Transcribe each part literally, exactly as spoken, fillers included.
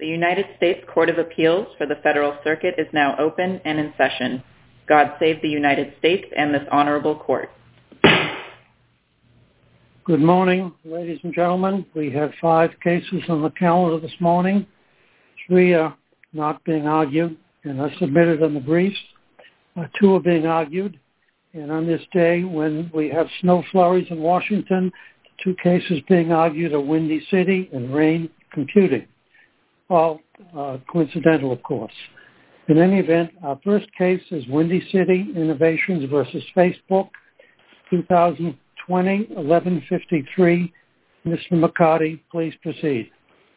The United States Court of Appeals for the Federal Circuit is now open and in session. God save the United States and this honorable court. Good morning, ladies and gentlemen. We have five cases on the calendar this morning. Three are not being argued and are submitted in the briefs. Uh, two are being argued. And on this day, when we have snow flurries in Washington, the two cases being argued are Windy City and Rain Computing. All uh, coincidental, of course. In any event, our first case is Windy City Innovations versus Facebook, twenty twenty, eleven fifty-three. Mister McCarty, please proceed.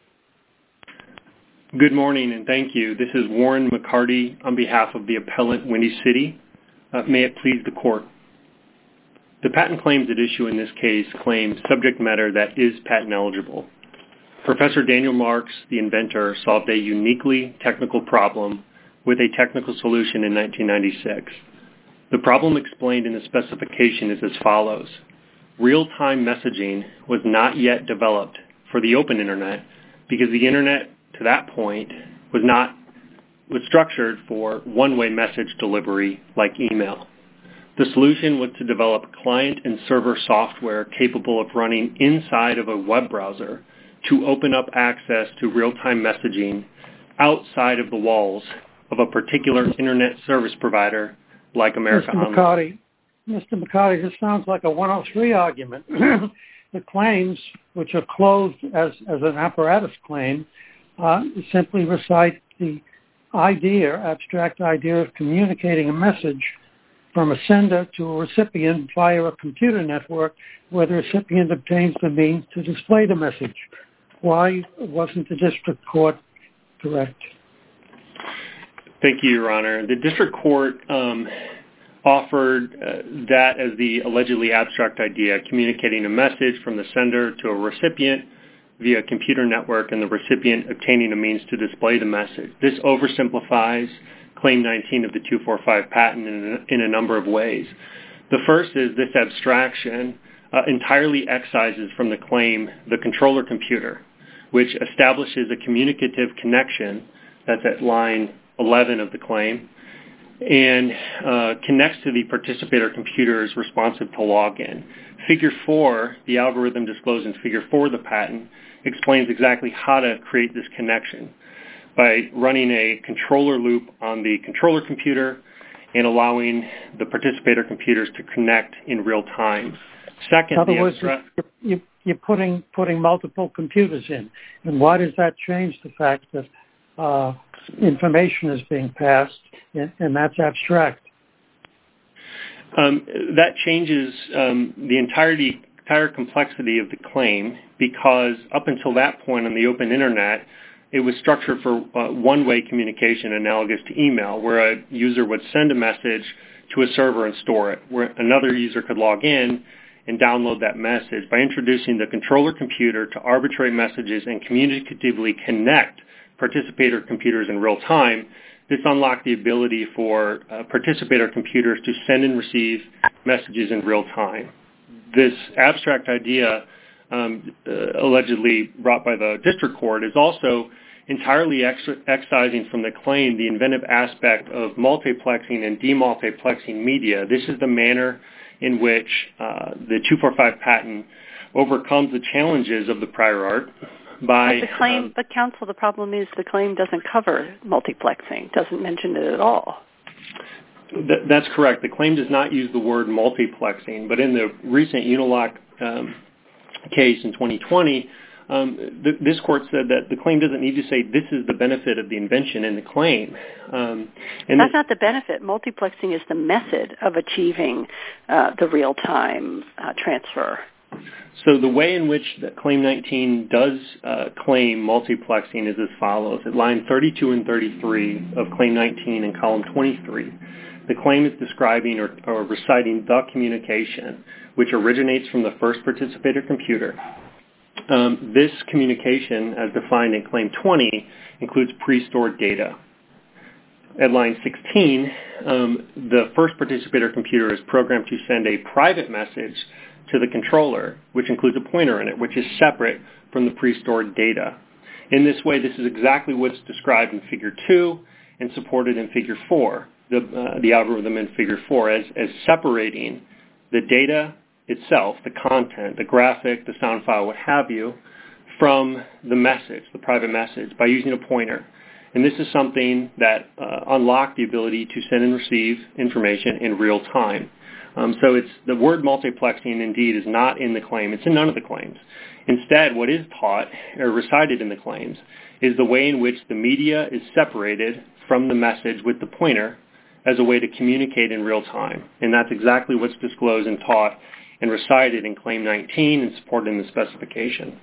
Good morning, and thank you. This is Warren McCarty on behalf of the appellant, Windy City. Uh, may it please the court. The patent claims at issue in this case claim subject matter that is patent eligible. Professor Daniel Marks, the inventor, solved a uniquely technical problem with a technical solution in nineteen ninety-six. The problem explained in the specification is as follows. Real-time messaging was not yet developed for the open internet because the internet to that point was not was structured for one-way message delivery like email. The solution was to develop client and server software capable of running inside of a web browser to open up access to real-time messaging outside of the walls of a particular internet service provider like America Mister Online. McCarty, Mister McCarty, this sounds like a one oh three argument. The claims, which are clothed as, as an apparatus claim, uh, simply recite the idea, abstract idea of communicating a message from a sender to a recipient via a computer network where the recipient obtains the means to display the message. Why wasn't the district court correct? Thank you, Your Honor. The district court um, offered uh, that as the allegedly abstract idea, communicating a message from the sender to a recipient via a computer network and the recipient obtaining a means to display the message. This oversimplifies Claim nineteen of the two forty-five patent in a, in a number of ways. The first is this abstraction uh, entirely excises from the claim the controller computer, which establishes a communicative connection, that's at line eleven of the claim, and uh, connects to the participator computers responsive to login. Figure four, the algorithm disclosed in Figure four of the patent, explains exactly how to create this connection by running a controller loop on the controller computer and allowing the participator computers to connect in real time. Second, in other words, abstra- you're, you're putting putting multiple computers in. And why does that change the fact that uh, information is being passed and, and that's abstract? Um, that changes um, the entirety, entire complexity of the claim because up until that point on the open internet, it was structured for uh, one-way communication analogous to email, where a user would send a message to a server and store it, where another user could log in and download that message. By introducing the controller computer to arbitrate messages and communicatively connect participator computers in real time, this unlocked the ability for uh, participator computers to send and receive messages in real time. This abstract idea um, uh, allegedly brought by the district court is also entirely ex- excising from the claim the inventive aspect of multiplexing and demultiplexing media. This is the manner in which uh, the two forty-five patent overcomes the challenges of the prior art by... But the claim, um, but counsel, the problem is the claim doesn't cover multiplexing, doesn't mention it at all. Th- that's correct. The claim does not use the word multiplexing, but in the recent Unilock um, case in twenty twenty, um, th- this court said that the claim doesn't need to say this is the benefit of the invention in the claim. Um, and That's the- not the benefit. Multiplexing is the method of achieving uh, the real-time uh, transfer. So the way in which the Claim nineteen does uh, claim multiplexing is as follows. At line thirty-two and thirty-three of Claim nineteen in column twenty-three, the claim is describing or, or reciting the communication, which originates from the first participator computer. Um, this communication, as defined in Claim twenty, includes pre-stored data. At line sixteen, um, the first participator computer is programmed to send a private message to the controller, which includes a pointer in it, which is separate from the pre-stored data. In this way, this is exactly what's described in Figure two and supported in Figure four, the, uh, the algorithm in Figure four, as, as separating the data itself, the content, the graphic, the sound file, what have you, from the message, the private message, by using a pointer. And this is something that uh, unlocked the ability to send and receive information in real time. Um, so it's the word multiplexing, indeed, is not in the claim. It's in none of the claims. Instead, what is taught or recited in the claims is the way in which the media is separated from the message with the pointer as a way to communicate in real time. And that's exactly what's disclosed and taught and recited in Claim nineteen and supported in the specification.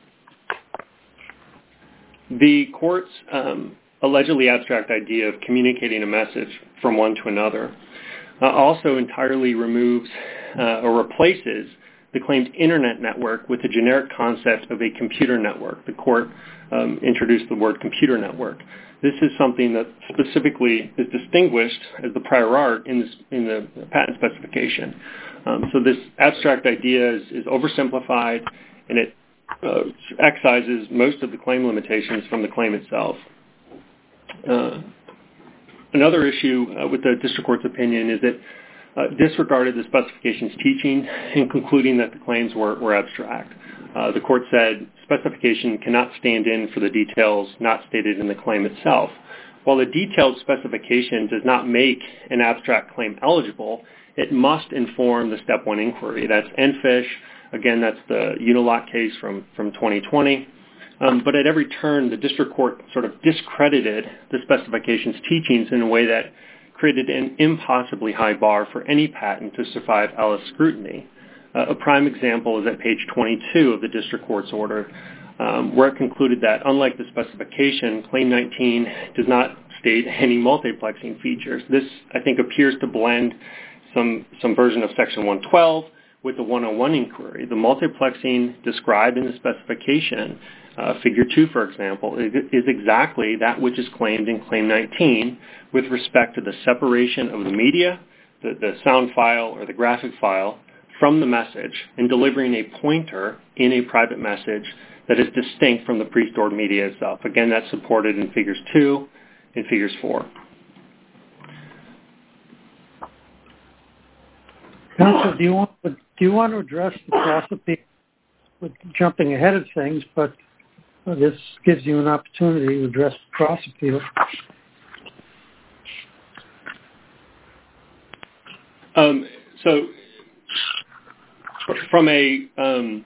The court's um, allegedly abstract idea of communicating a message from one to another uh, also entirely removes uh, or replaces the claimed internet network with the generic concept of a computer network. The court um, introduced the word computer network. This is something that specifically is distinguished as the prior art in, this, in the patent specification. Um, so this abstract idea is, is oversimplified, and it uh, excises most of the claim limitations from the claim itself. Uh, another issue uh, with the district court's opinion is that uh, disregarded the specification's teaching in concluding that the claims were, were abstract. Uh, the court said specification cannot stand in for the details not stated in the claim itself. While the detailed specification does not make an abstract claim eligible, it must inform the step one inquiry. That's N F I S H. Again, that's the Unilock case from, from twenty twenty. Um, but at every turn, the district court sort of discredited the specification's teachings in a way that created an impossibly high bar for any patent to survive Alice scrutiny. Uh, a prime example is at page twenty-two of the district court's order, um, where it concluded that, unlike the specification, Claim nineteen does not state any multiplexing features. This, I think, appears to blend some, some version of Section one twelve with the one oh one inquiry. The multiplexing described in the specification, uh, Figure two, for example, is, is exactly that which is claimed in Claim nineteen with respect to the separation of the media, the, the sound file or the graphic file, from the message and delivering a pointer in a private message that is distinct from the pre-stored media itself. Again, that's supported in Figures two and Figures four. Counsel, do you want to, do you want to address the cross appeal with jumping ahead of things, but this gives you an opportunity to address the cross appeal. Um, so from a, um,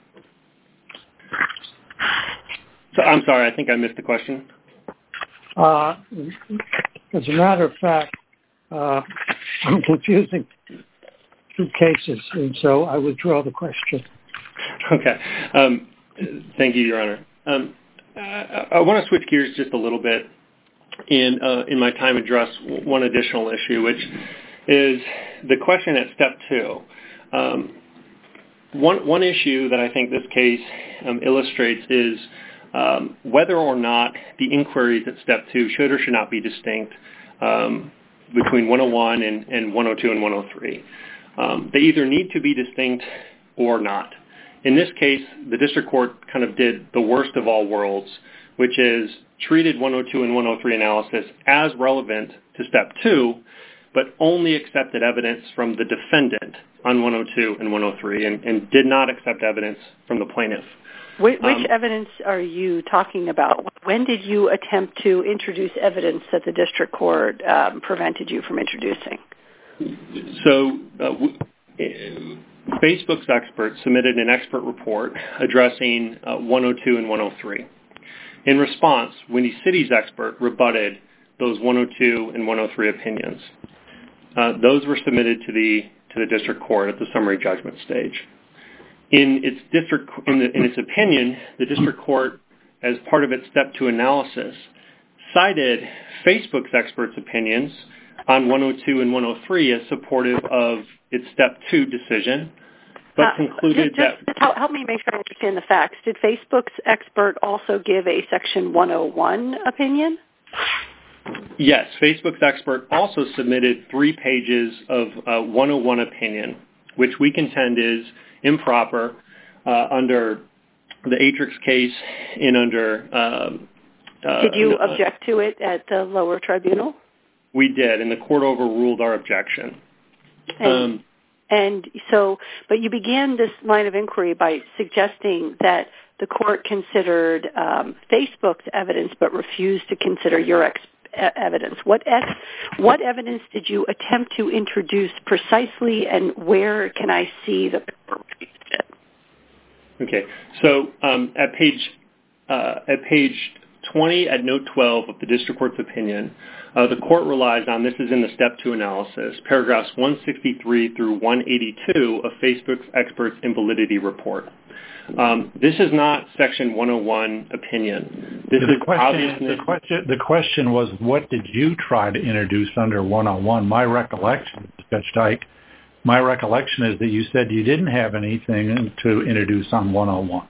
so I'm sorry, I think I missed the question. Uh, as a matter of fact, uh, I'm confusing two cases, and so I withdraw the question. Okay. Um, thank you, Your Honor. Um, I, I want to switch gears just a little bit in, uh, in my time address one additional issue, which is the question at step two. Um, one, one issue that I think this case um, illustrates is um, whether or not the inquiries at step two should or should not be distinct um, between one oh one and, and one oh two and one oh three. Um, they either need to be distinct or not. In this case, the district court kind of did the worst of all worlds, which is treated one oh two and one oh three analysis as relevant to step two, but only accepted evidence from the defendant on one oh two and one oh three and, and did not accept evidence from the plaintiff. Which, which um, evidence are you talking about? When did you attempt to introduce evidence that the district court um, prevented you from introducing? So uh, w- Facebook's experts submitted an expert report addressing uh, one oh two and one oh three. In response, Windy City's expert rebutted those one oh two and one oh three opinions. Uh, those were submitted to the to the district court at the summary judgment stage. In its district in, the, in its opinion, the district court, as part of its step two analysis, cited Facebook's experts' opinions on one oh two and one oh three as supportive of its step two decision, but uh, concluded just, just, that... Just help me make sure I understand the facts. Did Facebook's expert also give a section one oh one opinion? Yes, Facebook's expert also submitted three pages of uh, one oh one opinion, which we contend is improper uh, under the Atrix case in under... Um, uh, did you uh, object to it at the lower tribunal? We did, and the court overruled our objection. And, um, and so, but you began this line of inquiry by suggesting that the court considered um, Facebook's evidence but refused to consider your ex- evidence. What ex- what evidence did you attempt to introduce precisely, and where can I see the court refused it? Okay, so um, at page uh, at page twenty, at note twelve of the district court's opinion, uh, the court relies on, this is in the step two analysis, paragraphs one sixty-three through one eighty-two of Facebook's experts invalidity report. Um, this is not section one oh one opinion. This the is question, obviously... the question. The question was, what did you try to introduce under one oh one? My recollection, Judge Dyke, my recollection is that you said you didn't have anything to introduce on one oh one.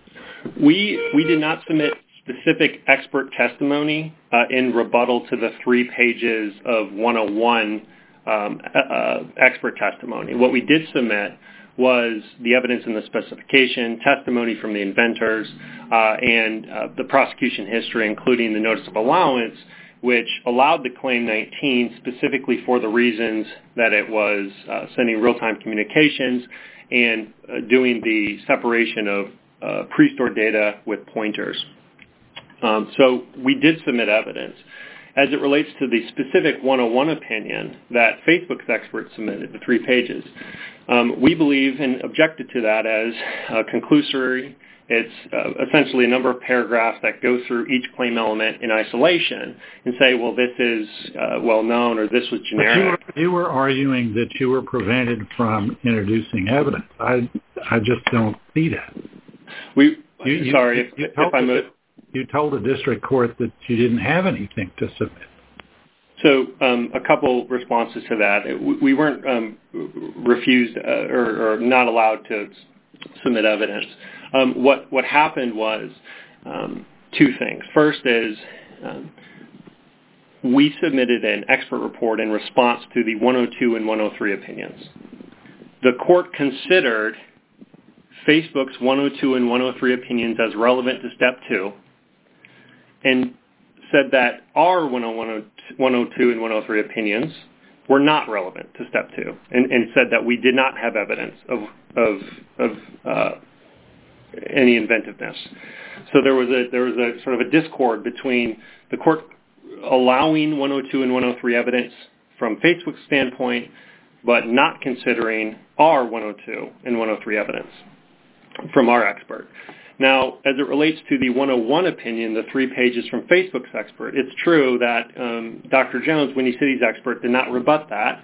We we did not submit specific expert testimony uh, in rebuttal to the three pages of one oh one um, uh, expert testimony. What we did submit was the evidence in the specification, testimony from the inventors, uh, and uh, the prosecution history, including the notice of allowance, which allowed the Claim nineteen specifically for the reasons that it was uh, sending real-time communications and uh, doing the separation of uh, pre-stored data with pointers. Um, so we did submit evidence. As it relates to the specific one oh one opinion that Facebook's experts submitted, the three pages, um, we believe and objected to that as uh, conclusory. It's uh, essentially a number of paragraphs that go through each claim element in isolation and say, well, this is uh, well-known or this was generic. But you were, you were arguing that you were prevented from introducing evidence. I I just don't see that. We you, Sorry, you, if, you if I'm... A, You told the district court that you didn't have anything to submit. So um, a couple responses to that. We, we weren't um, refused uh, or, or not allowed to submit evidence. Um, what, what happened was um, two things. First is um, we submitted an expert report in response to the one oh two and one oh three opinions. The court considered Facebook's one oh two and one oh three opinions as relevant to step two, and said that our one oh two and one oh three opinions were not relevant to step two, and, and said that we did not have evidence of of, of uh, any inventiveness. So there was a there was a sort of a discord between the court allowing one oh two and one oh three evidence from Facebook's standpoint, but not considering our one oh two and one oh three evidence from our expert. Now, as it relates to the one oh one opinion, the three pages from Facebook's expert, it's true that um, Doctor Jones, Windy City's expert, did not rebut that.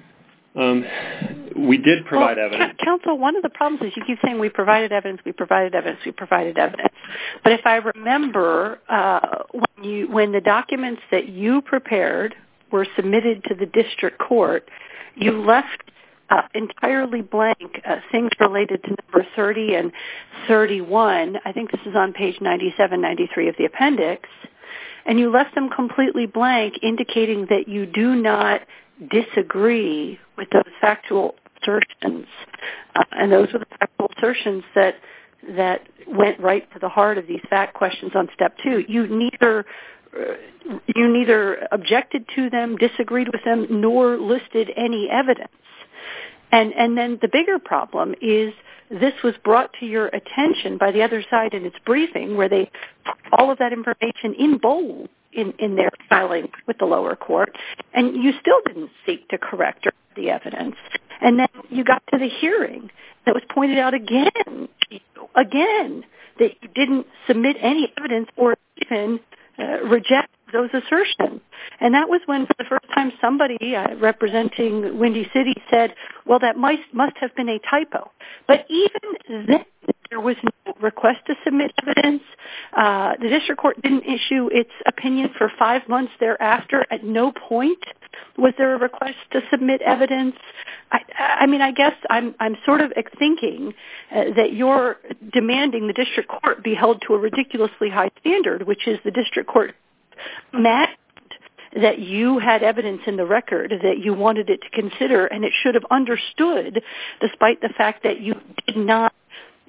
Um, we did provide well, evidence. Counsel, one of the problems is you keep saying we provided evidence, we provided evidence, we provided evidence. But if I remember, uh, when, you, when the documents that you prepared were submitted to the district court, you left Uh, entirely blank uh, things related to number thirty and thirty-one. I think this is on page ninety-seven, ninety-three of the appendix. And you left them completely blank, indicating that you do not disagree with those factual assertions. Uh, and those were the factual assertions that that went right to the heart of these fact questions on step two. You neither uh, you neither objected to them, disagreed with them, nor listed any evidence. And and then the bigger problem is this was brought to your attention by the other side in its briefing, where they put all of that information in bold in, in their filing with the lower court, and you still didn't seek to correct the evidence. And then you got to the hearing that was pointed out again, again, that you didn't submit any evidence or even uh, reject those assertions. And that was when, for the first time, somebody uh, representing Windy City said, well, that must, must have been a typo. But even then, there was no request to submit evidence. Uh, the district court didn't issue its opinion for five months thereafter. At no point was there a request to submit evidence. I, I mean, I guess I'm, I'm sort of thinking uh, that you're demanding the district court be held to a ridiculously high standard, which is the district court mad that you had evidence in the record that you wanted it to consider, and it should have understood, despite the fact that you did not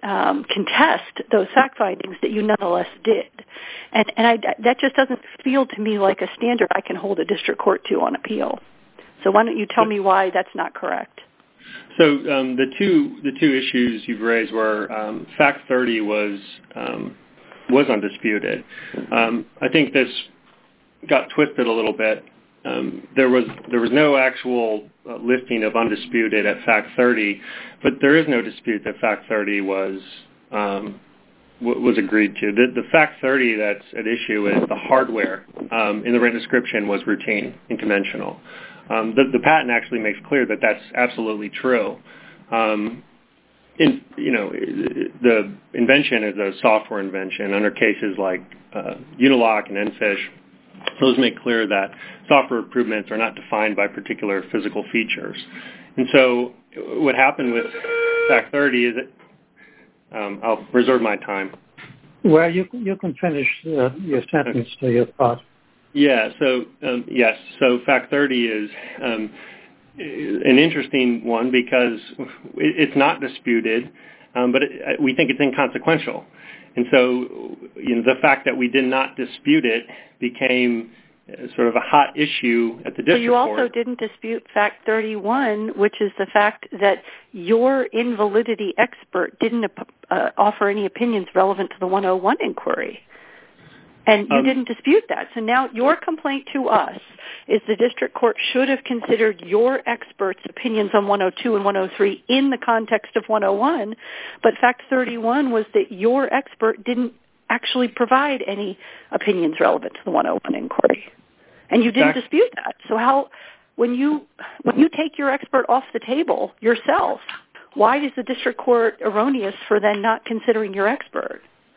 um, contest those fact findings that you nonetheless did. And, and I, that just doesn't feel to me like a standard I can hold a district court to on appeal. So why don't you tell me why that's not correct? So um, the two the two issues you've raised were um, Fact thirty was um, was undisputed. Um, I think this got twisted a little bit. Um, there was there was no actual uh, listing of undisputed at Fact thirty, but there is no dispute that Fact thirty was um, w- was agreed to. The, the Fact thirty that's at issue is the hardware um, in the written description was routine and conventional. Um, the, the patent actually makes clear that that's absolutely true. Um, in, you know, the invention is a software invention under cases like uh, Unilock and Enfish. Those make clear that software improvements are not defined by particular physical features. And so what happened with Fact thirty is that um, I'll reserve my time. Well, you, you can finish uh, your sentence to your thought. Yeah, so, um, yes, so Fact thirty is um, an interesting one because it's not disputed, um, but it, we think it's inconsequential. And so, you know, the fact that we did not dispute it became sort of a hot issue at the district court. So you also court. didn't dispute Fact thirty-one, which is the fact that your invalidity expert didn't uh, offer any opinions relevant to the one oh one inquiry. And you um, didn't dispute that. So now your complaint to us is the district court should have considered your experts' opinions on one oh two and one oh three in the context of one oh one, but Fact thirty-one was that your expert didn't actually provide any opinions relevant to the one oh one inquiry. And you didn't Fact- dispute that. So how, when you when you take your expert off the table yourself, why is the district court erroneous for then not considering your expert?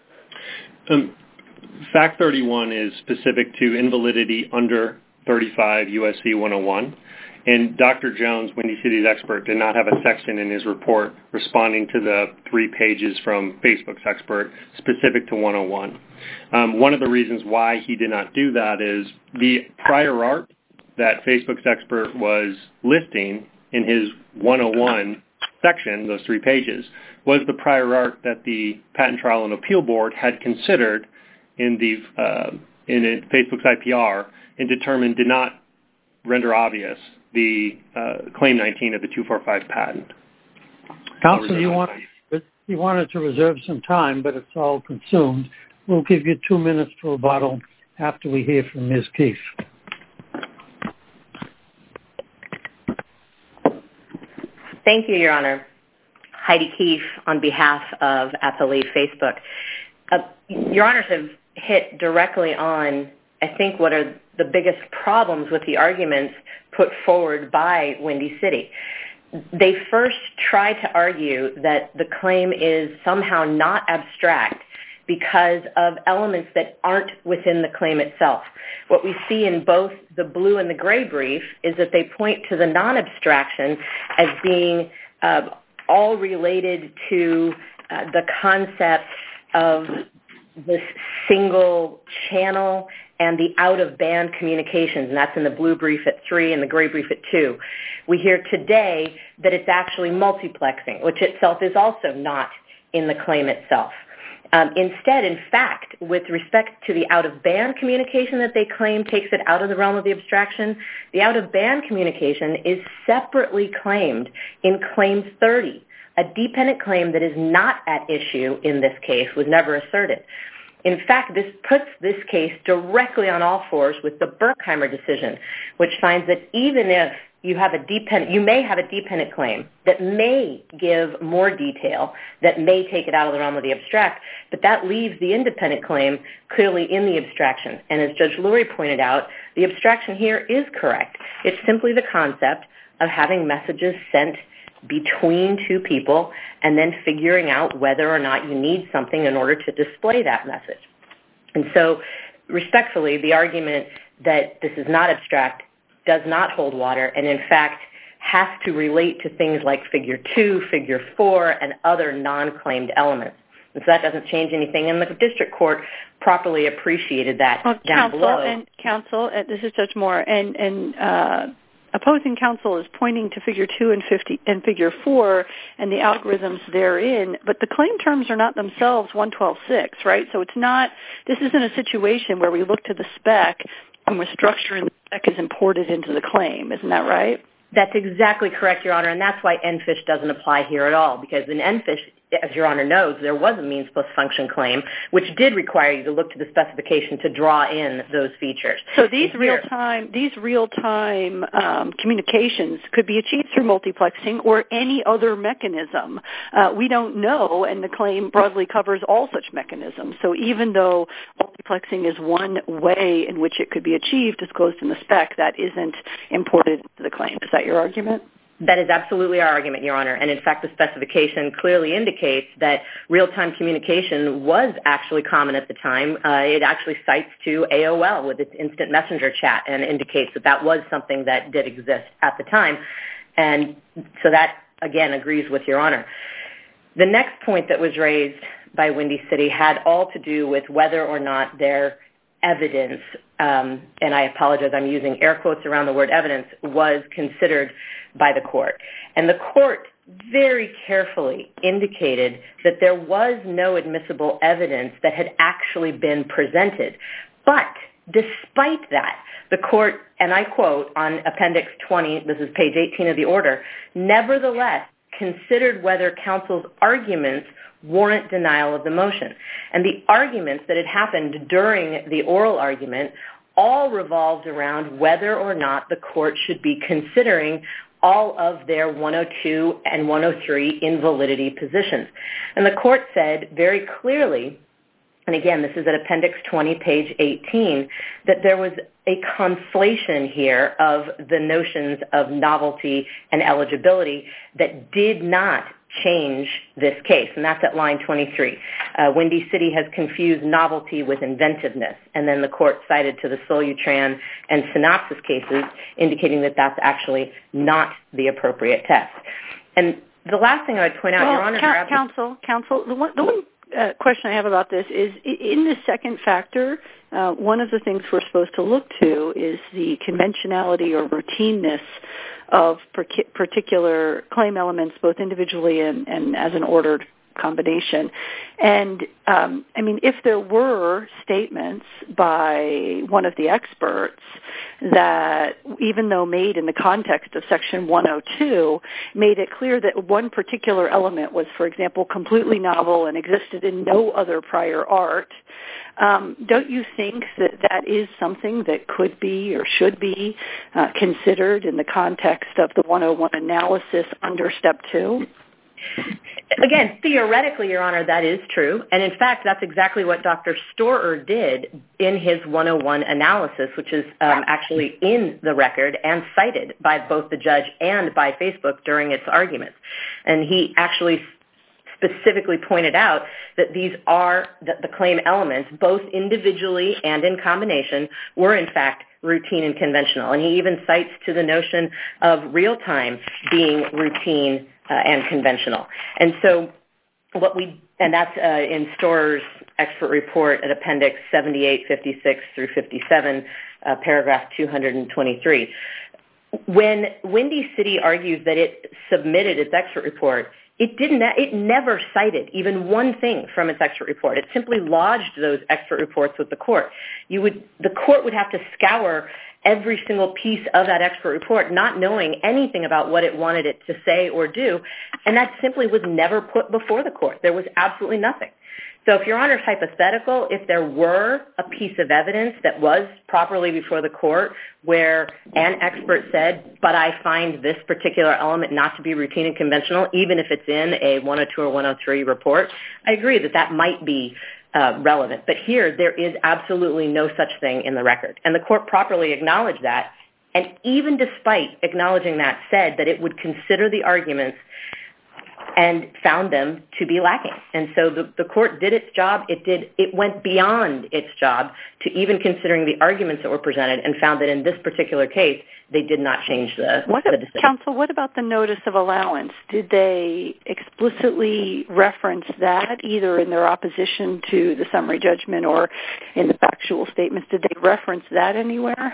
Um. Fact thirty-one is specific to invalidity under thirty-five U S C one oh one, and Doctor Jones, Windy City's expert, did not have a section in his report responding to the three pages from Facebook's expert specific to one oh one. Um, one of the reasons why he did not do that is the prior art that Facebook's expert was listing in his one oh one section, those three pages, was the prior art that the Patent Trial and Appeal Board had considered in the uh, in it, Facebook's I P R and determined did not render obvious the uh, Claim nineteen of the two forty-five patent. Counsel, you, want, you wanted to reserve some time, but it's all consumed. We'll give you two minutes for rebuttal after we hear from Miz Keefe. Thank you, Your Honor. Heidi Keefe on behalf of Appellee Facebook. Uh, Your Honors have hit directly on, I think, what are the biggest problems with the arguments put forward by Windy City. They first tried to argue that the claim is somehow not abstract because of elements that aren't within the claim itself. What we see in both the blue and the gray brief is that they point to the non-abstraction as being uh, all related to uh, the concept of this single channel and the out-of-band communications, and that's in the blue brief at three and the gray brief at two. We hear today that it's actually multiplexing, which itself is also not in the claim itself. Um, instead, in fact, with respect to the out-of-band communication that they claim takes it out of the realm of the abstraction, the out-of-band communication is separately claimed in Claim thirty. A dependent claim that is not at issue in this case was never asserted. In fact, this puts this case directly on all fours with the Berkheimer decision, which finds that even if you have a dependent, you may have a dependent claim that may give more detail, that may take it out of the realm of the abstract, but that leaves the independent claim clearly in the abstraction. And as Judge Lurie pointed out, the abstraction here is correct. It's simply the concept of having messages sent between two people and then figuring out whether or not you need something in order to display that message. And so, respectfully, the argument that this is not abstract does not hold water and, in fact, has to relate to things like Figure two, Figure four, and other non-claimed elements. And so that doesn't change anything. And the district court properly appreciated that well, down counsel, below. And counsel, uh, this is Judge Moore, and, and uh, opposing counsel is pointing to figure two and fifty and figure four and the algorithms therein, but the claim terms are not themselves one twelve six, right? So it's not, this isn't a situation where we look to the spec and we're structuring the spec is imported into the claim. Isn't that right? That's exactly correct, Your Honor, and that's why N FISH doesn't apply here at all, because in N FISH, as Your Honor knows, there was a means plus function claim, which did require you to look to the specification to draw in those features. So these real-time these real-time um, communications could be achieved through multiplexing or any other mechanism. Uh, we don't know, and the claim broadly covers all such mechanisms. So even though multiplexing is one way in which it could be achieved, disclosed in the spec, that isn't imported into the claim. Is that your argument? That is absolutely our argument, Your Honor. And in fact, the specification clearly indicates that real-time communication was actually common at the time. Uh, it actually cites to A O L with its instant messenger chat and indicates that that was something that did exist at the time. And so that, again, agrees with Your Honor. The next point that was raised by Windy City had all to do with whether or not their evidence, um, and I apologize, I'm using air quotes around the word evidence, was considered by the court. And the court very carefully indicated that there was no admissible evidence that had actually been presented. But despite that, the court, and I quote on Appendix twenty, this is page eighteen of the order, nevertheless considered whether counsel's arguments warrant denial of the motion. And the arguments that had happened during the oral argument all revolved around whether or not the court should be considering all of their one oh two and one oh three invalidity positions. And the court said very clearly, and again, this is at Appendix twenty, page eighteen, that there was a conflation here of the notions of novelty and eligibility that did not change this case, and that's at line twenty-three. Uh, Windy City has confused novelty with inventiveness, and then the court cited to the Solutran and Synopsys cases, indicating that that's actually not the appropriate test. And the last thing I would point out, well, Your Honor... Counsel, counsel, counsel, the one, the one uh, question I have about this is, in the second factor, uh, one of the things we're supposed to look to is the conventionality or routineness of particular claim elements, both individually and, and as an ordered combination. And, um, I mean, if there were statements by one of the experts that, even though made in the context of Section one oh two, made it clear that one particular element was, for example, completely novel and existed in no other prior art, Um, don't you think that that is something that could be or should be uh, considered in the context of the one oh one analysis under Step two? Again, theoretically, Your Honor, that is true. And in fact, that's exactly what Doctor Storer did in his one oh one analysis, which is um, actually in the record and cited by both the judge and by Facebook during its arguments. And he actually specifically pointed out that these are, that the claim elements, both individually and in combination, were in fact routine and conventional. And he even cites to the notion of real-time being routine uh, and conventional. And so what we, and that's uh, in Storer's expert report at Appendix seventy-eight, fifty-six through fifty-seven, uh, paragraph two hundred twenty-three. When Windy City argues that it submitted its expert report, It didn't. It never cited even one thing from its expert report. It simply lodged those expert reports with the court. You would, the court would have to scour every single piece of that expert report, not knowing anything about what it wanted it to say or do, and that simply was never put before the court. There was absolutely nothing. So if Your Honor's hypothetical, if there were a piece of evidence that was properly before the court where an expert said, but I find this particular element not to be routine and conventional, even if it's in a one oh two or one oh three report, I agree that that might be uh, relevant. But here, there is absolutely no such thing in the record. And the court properly acknowledged that, and even despite acknowledging that, said that it would consider the arguments and found them to be lacking. And so the, the court did its job. It did. It went beyond its job to even considering the arguments that were presented and found that in this particular case, they did not change the, what, the decision. Counsel, what about the notice of allowance? Did they explicitly reference that either in their opposition to the summary judgment or in the factual statements? Did they reference that anywhere?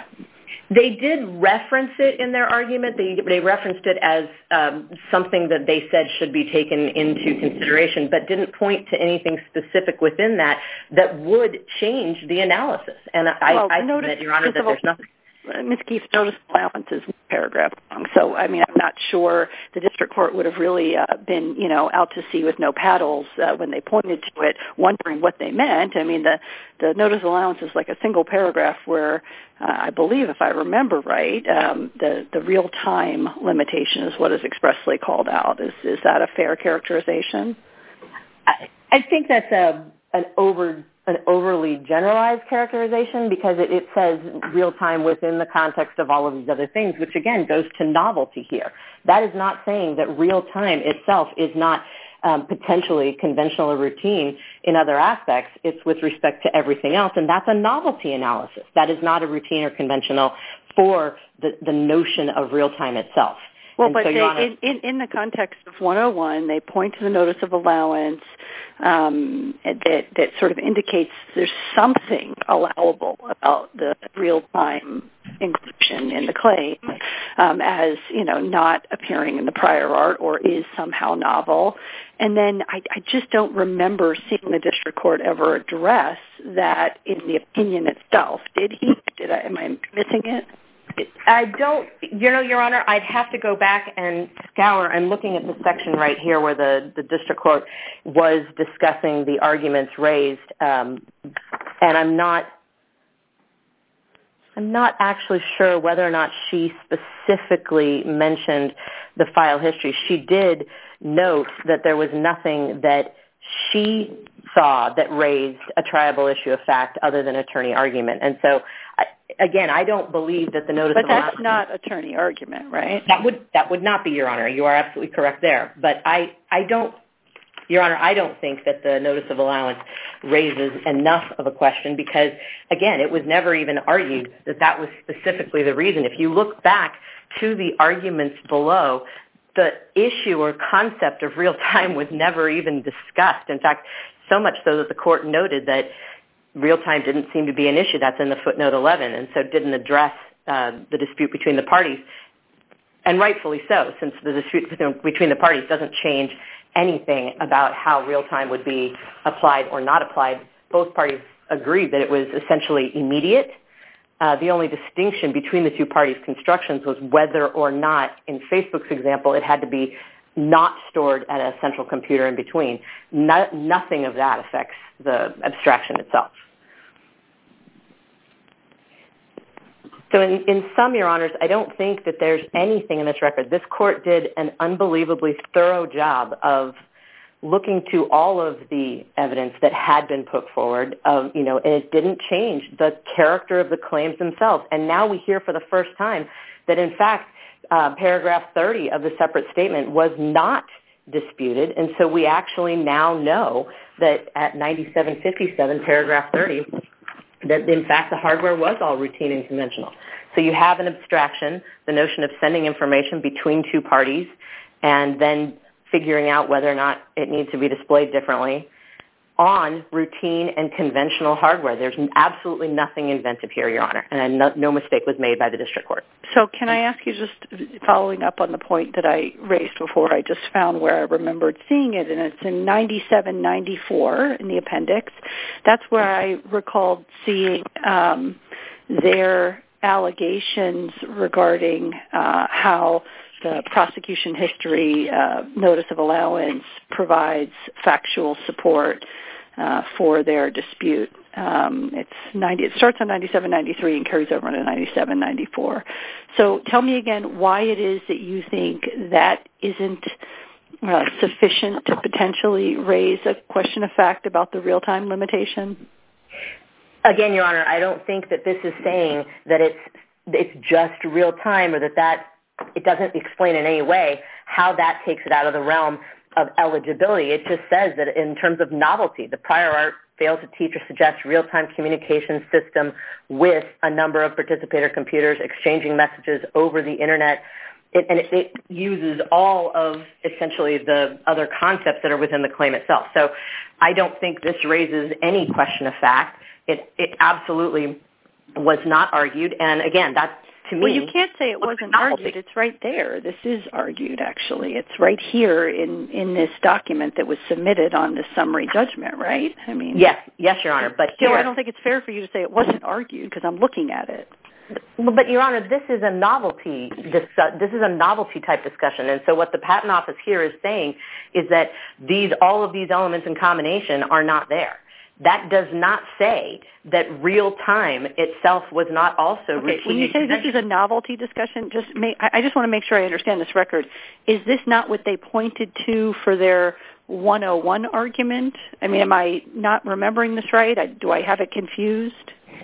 They did reference it in their argument. They, they referenced it as um, something that they said should be taken into consideration, but didn't point to anything specific within that that would change the analysis. And I, well, I notice, submit, Your Honor, that all, there's nothing. Miz Keefe, notice allowance is one paragraph long. So, I mean, I'm not sure the district court would have really uh, been, you know, out to sea with no paddles uh, when they pointed to it, wondering what they meant. I mean, the, the notice allowance is like a single paragraph where uh, I believe, if I remember right, um, the, the real-time limitation is what is expressly called out. Is, is that a fair characterization? I, I think that's a, an over... an overly generalized characterization because it, it says real time within the context of all of these other things, which again goes to novelty here. That is not saying that real time itself is not um, potentially conventional or routine in other aspects. It's with respect to everything else, and that's a novelty analysis. That is not a routine or conventional for the, the notion of real time itself. Well, and but so, they, Honor, in, in, in the context of one oh one, they point to the notice of allowance um, that, that sort of indicates there's something allowable about the real-time inclusion in the claim um, as, you know, not appearing in the prior art or is somehow novel. And then I, I just don't remember seeing the district court ever address that in the opinion itself. Did he? Did I? Am I missing it? I don't, you know, Your Honor, I'd have to go back and scour. I'm looking at the section right here where the, the district court was discussing the arguments raised, um, and I'm not, I'm not actually sure whether or not she specifically mentioned the file history. She did note that there was nothing that she saw that raised a triable issue of fact other than attorney argument. And so, I, again, I don't believe that the notice but of that's allowance... not attorney argument, right? That would that would not be, Your Honor. You are absolutely correct there. But I, I don't, Your Honor, I don't think that the notice of allowance raises enough of a question because, again, it was never even argued that that was specifically the reason. If you look back to the arguments below, the issue or concept of real time was never even discussed. In fact, so much so that the court noted that real time didn't seem to be an issue. That's in the footnote eleven, and so didn't address uh, the dispute between the parties. And rightfully so, since the dispute between the parties doesn't change anything about how real time would be applied or not applied. Both parties agreed that it was essentially immediate. Uh, the only distinction between the two parties' constructions was whether or not, in Facebook's example, it had to be not stored at a central computer in between. No, nothing of that affects the abstraction itself. So in, in sum, Your Honors, I don't think that there's anything in this record. This court did an unbelievably thorough job of looking to all of the evidence that had been put forward, um, you know, and it didn't change the character of the claims themselves. And now we hear for the first time that, in fact, uh, paragraph thirty of the separate statement was not disputed. And so we actually now know that at ninety-seven fifty-seven, paragraph thirty, that, in fact, the hardware was all routine and conventional. So you have an abstraction, the notion of sending information between two parties, and then figuring out whether or not it needs to be displayed differently on routine and conventional hardware. There's absolutely nothing inventive here, Your Honor, and no, no mistake was made by the district court. So can I ask you, just following up on the point that I raised before, I just found where I remembered seeing it, and it's in ninety-seven ninety-four in the appendix. That's where I recalled seeing um, their allegations regarding uh, how the prosecution history uh, notice of allowance provides factual support uh, for their dispute. Um, it's ninety. It starts on ninety-seven ninety-three and carries over to ninety-seven ninety-four. So tell me again why it is that you think that isn't uh, sufficient to potentially raise a question of fact about the real-time limitation. Again, Your Honor, I don't think that this is saying that it's it's just real time, or that that it doesn't explain in any way how that takes it out of the realm of eligibility. It just says that in terms of novelty, the prior art fails to teach or suggest real-time communication system with a number of participator computers exchanging messages over the internet. It, and it, it uses all of essentially the other concepts that are within the claim itself. So I don't think this raises any question of fact. It, it absolutely was not argued. And again, that's, to me... Well, you can't say it wasn't argued. It's right there. This is argued, actually. It's right here in, in this document that was submitted on the summary judgment, right? I mean... Yes, yes, Your Honor. But still, here, I don't think it's fair for you to say it wasn't argued because I'm looking at it. But, Your Honor, this is a novelty. This, uh, this is a novelty type discussion, and so what the Patent Office here is saying is that these all of these elements in combination are not there. That does not say that real time itself was not also. Okay, when you say this is a novelty discussion, just make, I just want to make sure I understand this record. Is this not what they pointed to for their one oh one argument? I mean, am I not remembering this right? I, do I have it confused?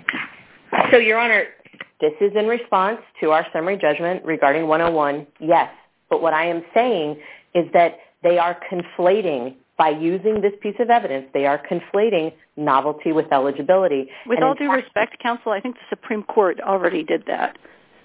So, Your Honor, this is in response to our summary judgment regarding one oh one, yes. But what I am saying is that they are conflating, by using this piece of evidence, they are conflating novelty with eligibility. With and all due fact, respect, counsel, I think the Supreme Court already did that.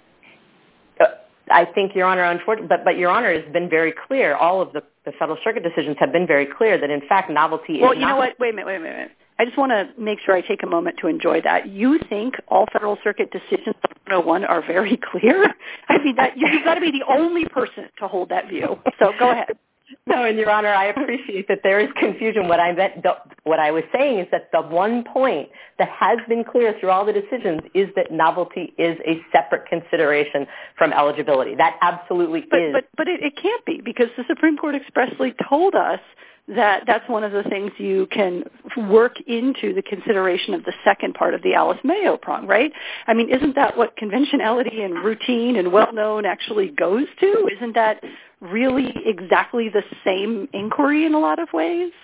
Uh, I think, Your Honor, unfortunately, but, but Your Honor has been very clear. All of the, the Federal Circuit decisions have been very clear that, in fact, novelty well, is Well, you know what? Wait a minute, wait a minute. I just want to make sure I take a moment to enjoy that. You think all Federal Circuit decisions on one oh one are very clear? I mean, that you've got to be the only person to hold that view. So go ahead. No, and Your Honor, I appreciate that there is confusion. What I meant, the, what I was saying is that the one point that has been clear through all the decisions is that novelty is a separate consideration from eligibility. That absolutely but, is. But but it, it can't be, because the Supreme Court expressly told us that that's one of the things you can work into the consideration of the second part of the Alice Mayo prong, right? I mean, isn't that what conventionality and routine and well-known actually goes to? Isn't that really exactly the same inquiry in a lot of ways?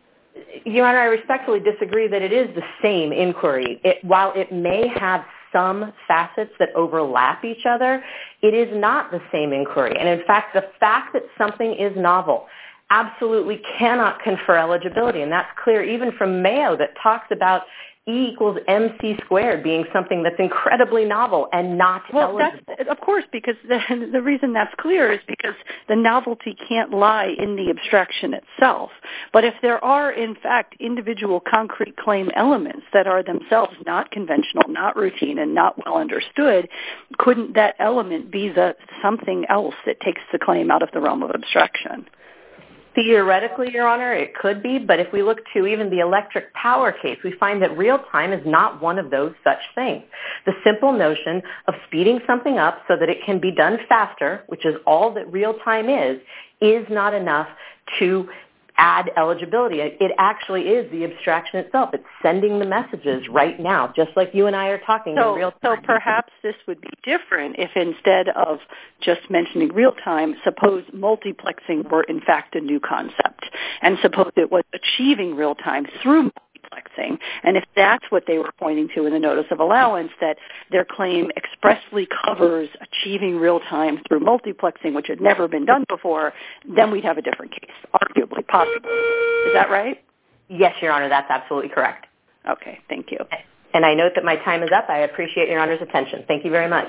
Your Honor, I respectfully disagree that it is the same inquiry. It, while it may have some facets that overlap each other, it is not the same inquiry. And in fact, the fact that something is novel absolutely cannot confer eligibility. And that's clear even from Mayo, that talks about E equals M C squared being something that's incredibly novel and not well, eligible. That's, of course, because the, the reason that's clear is because the novelty can't lie in the abstraction itself. But if there are, in fact, individual concrete claim elements that are themselves not conventional, not routine, and not well understood, couldn't that element be the something else that takes the claim out of the realm of abstraction? Theoretically, Your Honor, it could be, but if we look to even the electric power case, we find that real time is not one of those such things. The simple notion of speeding something up so that it can be done faster, which is all that real time is, is not enough to add eligibility. It actually is the abstraction itself. It's sending the messages right now, just like you and I are talking so, in real time. So perhaps this would be different if instead of just mentioning real time, suppose multiplexing were in fact a new concept, and suppose it was achieving real time through multiplexing. And if that's what they were pointing to in the notice of allowance, that their claim expressly covers achieving real time through multiplexing, which had never been done before, then we'd have a different case, arguably possible. Is that right? Yes, Your Honor, that's absolutely correct. Okay, thank you. And I note that my time is up. I appreciate Your Honor's attention. Thank you very much.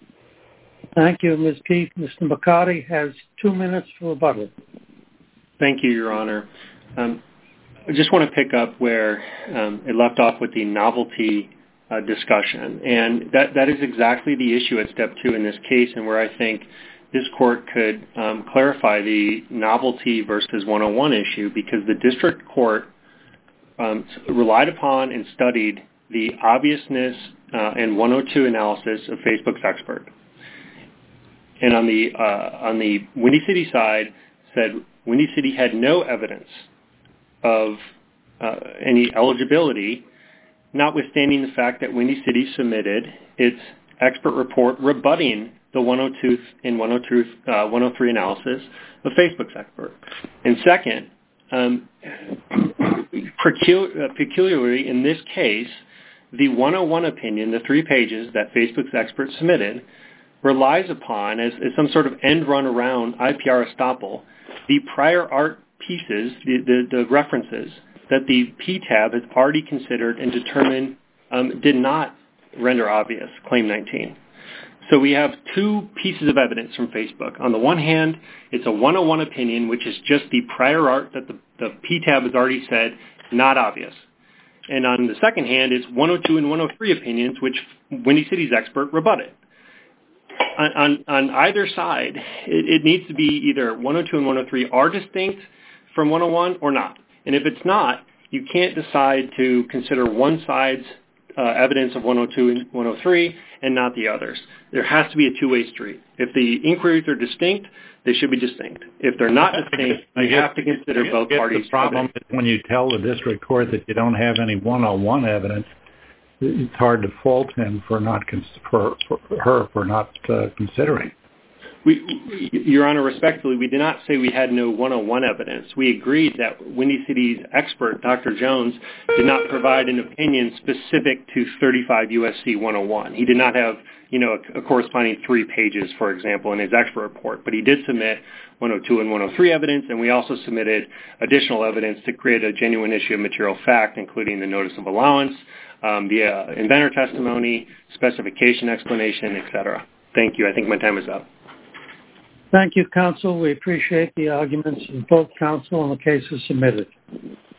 Thank you, Miz Keefe. Mister McCarty has two minutes for rebuttal. Thank you, Your Honor. Um, I just want to pick up where um, it left off with the novelty uh, discussion. And that, that is exactly the issue at step two in this case, and where I think this court could um, clarify the novelty versus one oh one issue, because the district court um, relied upon and studied the obviousness uh, and one oh two analysis of Facebook's expert. And on the, uh, on the Windy City side, said Windy City had no evidence of uh, any eligibility, notwithstanding the fact that Windy City submitted its expert report rebutting the one oh two and one oh three analysis of Facebook's expert. And second, um, peculiarly in this case, the one oh one opinion, the three pages that Facebook's expert submitted, relies upon, as, as some sort of end run around I P R estoppel, the prior art pieces, the, the, the references that the P T A B has already considered and determined um, did not render obvious Claim nineteen. So we have two pieces of evidence from Facebook. On the one hand, it's a one oh one opinion, which is just the prior art that the, the P T A B has already said not obvious. And on the second hand, it's one oh two and one oh three opinions, which Windy City's expert rebutted. On, on, on either side, it, it needs to be either one oh two and one oh three are distinct from one oh one or not. And if it's not, you can't decide to consider one side's uh, evidence of one oh two and one oh three and not the others. There has to be a two-way street. If the inquiries are distinct, they should be distinct. If they're not distinct, you guess, have to consider both parties. The problem is when you tell the district court that you don't have any one oh one evidence, it's hard to fault him for not cons- for, for her for not uh, considering. We, Your Honor, respectfully, we did not say we had no one oh one evidence. We agreed that Windy City's expert, Doctor Jones, did not provide an opinion specific to thirty-five U S C one oh one. He did not have, you know, a, a corresponding three pages, for example, in his expert report, but he did submit one oh two and one oh three evidence, and we also submitted additional evidence to create a genuine issue of material fact, including the notice of allowance, um, the uh, inventor testimony, specification explanation, et cetera. Thank you. I think my time is up. Thank you, counsel. We appreciate the arguments of both counsel and the cases submitted.